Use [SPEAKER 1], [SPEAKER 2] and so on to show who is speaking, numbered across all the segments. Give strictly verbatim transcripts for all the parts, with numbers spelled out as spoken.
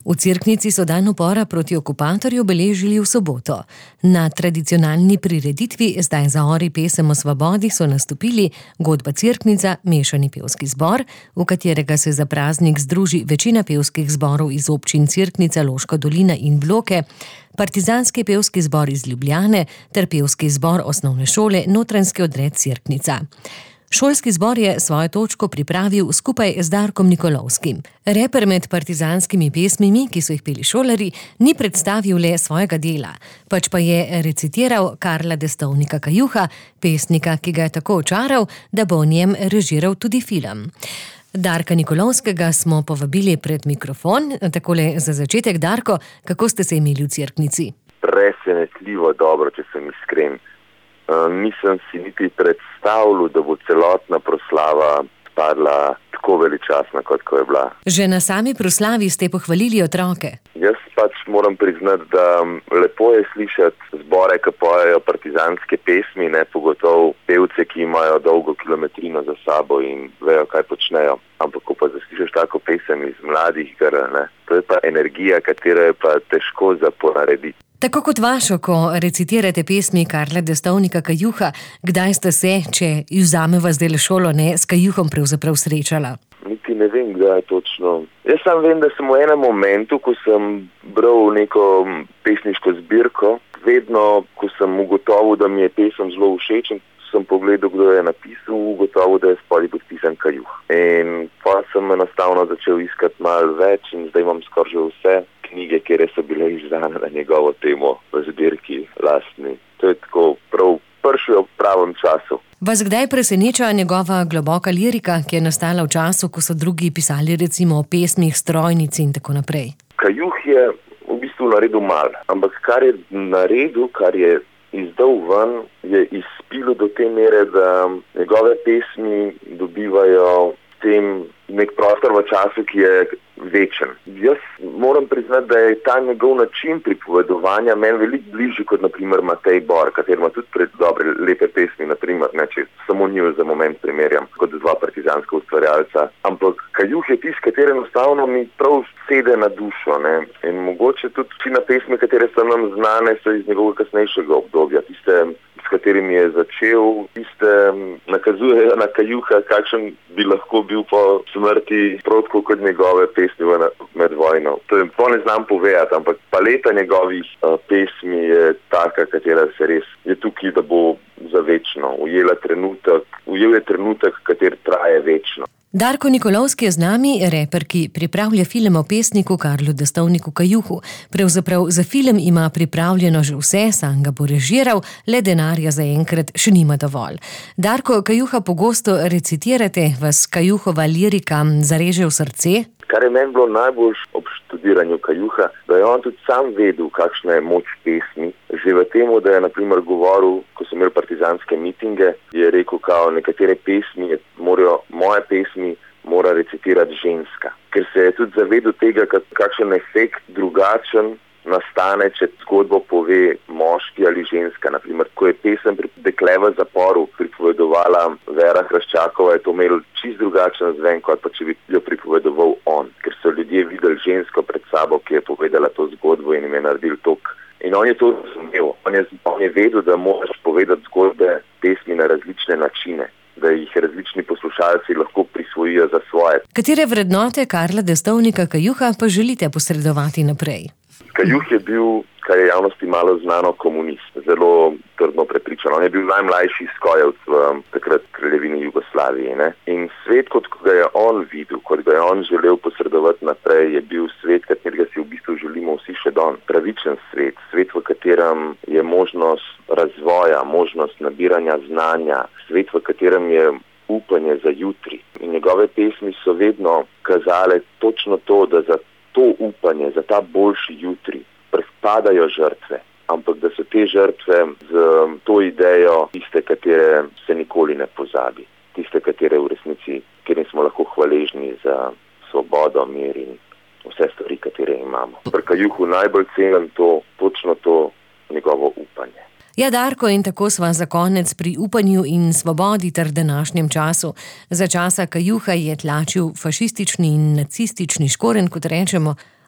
[SPEAKER 1] V Cerknici so dan upora proti okupatorju obeležili v soboto. Na tradicionalni prireditvi Zdaj zaori pesem o svobodi so nastopili Godba Cerknica, mešani pevski zbor, v katerega se za praznik združi večina pevskih zborov iz občin Cerknica, Loška dolina in Bloke, partizanski pevski zbor iz Ljubljane ter pevski zbor osnovne šole Notranjski odred Cerknica. Šolski zbor je svojo točko pripravil skupaj z Darkom Nikolovskim. Reper med partizanskimi pesmimi, ki so jih peli šolarji, ni predstavil le svojega dela, pač pa je recitiral Karla Destovnika Kajuha, pesnika, ki ga je tako očaral, da bo o njem režiral tudi film. Darka Nikolovskega smo povabili pred mikrofon. Takole za začetek, Darko, kako ste se imeli v Cerknici?
[SPEAKER 2] Presenetljivo dobro, če sem iskren. Uh, nisem si niti predstavljal, da bo celotna proslava padla tako veličastna, kot ko je bila.
[SPEAKER 1] Že na sami proslavi ste pohvalili otroke.
[SPEAKER 2] Jaz pač moram priznati, da lepo je slišati zbore, ki pojejo partizanske pesmi, ne pogotovo pevce, ki imajo dolgo kilometrino za sabo in vejo, kaj počnejo. Ampak ko pa zaslišiš tako pesem iz mladih grl, ne, to je pa energija, katero je pa težko za ponarediti.
[SPEAKER 1] Tako kot vašo, ko recitirate pesmi Karla Destovnika Kajuha, kdaj ste se, če vzameva zdaj šolo, ne, s Kajuhom pravzaprav srečala?
[SPEAKER 2] Niti ne vem, kdaj točno. Jaz sam vem, da sem v enem momentu, ko sem bral neko pesniško zbirko, vedno, ko sem ugotovil, da mi je pesem zelo všeč, sem pogledal, kdo je napisal, ugotovil, da je spodaj podpisan Kajuh. In pa sem enostavno začel iskati malo več in zdaj imam skoraj že vse knjige, kjer so bile izdane na njegovo temo v zbirki lastni. To je tako prav prišlo v pravem času.
[SPEAKER 1] Vas kdaj preseneča njegova globoka lirika, ki je nastala v času, ko so drugi pisali recimo o pesmih, strojnici in tako naprej?
[SPEAKER 2] Kajuh je v bistvu naredil malo, ampak kar je naredil, kar je izdal ven, je izpilo do te mere, da njegove pesmi dobivajo s tem nek prostor v času, ki je večen. Jaz moram priznati, da je ta njegov način pripovedovanja meni veliko bližji kot naprimer Matej Bor, kateri ima tudi pred dobre, lepe pesmi, naprimer, ne, če samo njo za moment primerjam, kot dva partizanska ustvarjalca. Ampak Kajuh je tisti, kateri enostavno mi prav sede na dušo, ne. In mogoče tudi vsi na pesmi, katere so nam znane, so iz njegovega kasnejšega obdobja. Tiste, s katerimi je začel, tiste nakazujejo na Kajuha, kakšen bi lahko bil po smrti, protko kot njegove pesmi med vojno. To je, to ne znam povedati, ampak paleta njegovih uh, pesmi je taka, katera se res je tukaj, da bo za večno. Ujela trenutek, ujel je trenutek, kater traje večno.
[SPEAKER 1] Darko Nikolovski je z nami, reper, ki pripravlja film o pesniku Karlu Destovniku Kajuhu. Pravzaprav za film ima pripravljeno že vse, sam ga bo režiral, le denarja zaenkrat še nima dovolj. Darko, Kajuha pogosto recitirate, vas Kajuhova lirika zareže v srce?
[SPEAKER 2] Kar je meni bilo najbolj ob študiranju Kajuha, da je on tudi sam vedel, kakšna je moč pesmi. Že v temu, da je na primer govoril, ko so imeli partizanske mitinge, je rekel, kao nekatere pesmi, morajo, moje pesmi mora recitirati ženska. Ker se je tudi zavedel tega, kakšen efekt drugačen nastane, če zgodbo pove moški ali ženska. Naprimer, ko je pesem Dekle v zaporu pripovedovala Vera Hraščakova, je to imelo čist drugačen zven, kot pa če bi jo pripovedoval on. Ker so ljudje videli žensko pred sabo, ki je povedala to zgodbo in jim je naredil tok. In on je to razumel. On je, on je vedel, da moraš povedati zgodbe pesmi na različne načine, da jih različni poslušalci lahko prisvojijo za svoje.
[SPEAKER 1] Katere vrednote Karla Destovnika Kajuha pa želite posredovati naprej?
[SPEAKER 2] Kajuh je bil, kar je javnosti malo znano, komunist, zelo trdno prepričan. On je bil najmlajši skojevc v takrat kraljevini Jugoslavije. Ne? In svet, kot ga je on videl, kot ga je on želel posredovati naprej, je bil svet, katerega si v bistvu želimo vsi še don. Pravičen svet, svet, v katerem je možnost razvoja, možnost nabiranja znanja, svet, v katerem je upanje za jutri. In njegove pesmi so vedno kazale točno to, da za to upanje, za ta boljši jutri pripadajo žrtve, ampak da so te žrtve z to idejo tiste, katere se nikoli ne pozabi, tiste, katere v resnici, kjer smo lahko hvaležni za svobodo, mir in vse stvari, katere imamo. Pri Kajuhu najbolj cenim to, točno to njegovo upanje.
[SPEAKER 1] Ja, Darko, in tako sva za konec pri upanju in svobodi ter današnjem času. Za časa Kajuha je tlačil fašistični in nacistični škorenj, kot rečemo,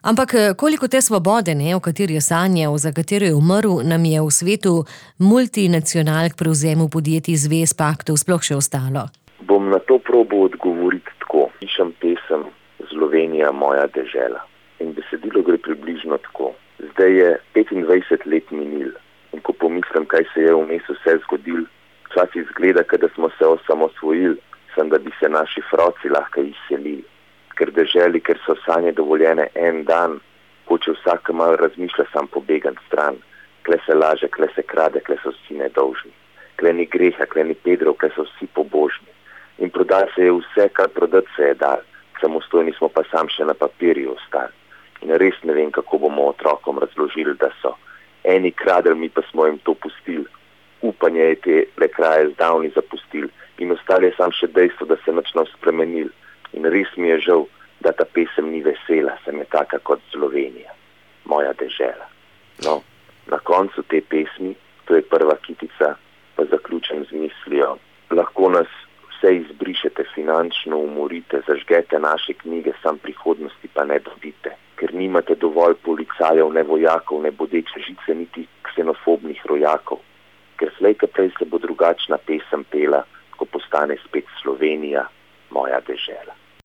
[SPEAKER 1] Ampak koliko te svobode, ne, o kateri je sanjal, za katero je umrl, nam je v svetu multinacionalk, prevzemu podjetij, zvez, paktov sploh še ostalo?
[SPEAKER 2] Bom na to probo odgovoriti tako. Pišem pesem Slovenija, moja dežela. In besedilo gre približno tako. Zdaj je petindvajset let minil. In ko pomislim, kaj se je vmes vse zgodil, včasih izgleda, da smo se osamosvojili, sem, da bi se naši froci lahko izselili. Ker deželi, ker so sanje dovoljene en dan, hoče vsak malo razmišlja, sam pobegan stran. Kle se laže, kle se krade, kle so vsi nedolžni. Kle ni greha, kle ni pedrov, kle so vsi pobožni. In prodati se je vse, kar prodati se je dal. Samostojni smo pa sam še na papirju ostali. In res ne vem, kako bomo otrokom razložili, da so eni kradli, mi pa smo jim to pustili. Upanje je te le kraje zdavni zapustili. In ostali je sam še dejstvo, da se nič ne spremenili. In res mi je žal, da ta pesem ni vesela, sem je taka kot Slovenija, moja dežela. No, na koncu te pesmi, to je prva kitica, pa zaključim z mislijo. Lahko nas vse izbrišete, finančno umorite, zažgete naše knjige, sam prihodnosti pa ne dobite. Ker nimate dovolj policajev, ne vojakov, ne bodeče žice, niti ksenofobnih rojakov. Ker slejka prej se bo drugačna pesem pela, ko postane spet Slovenija, moja dežela.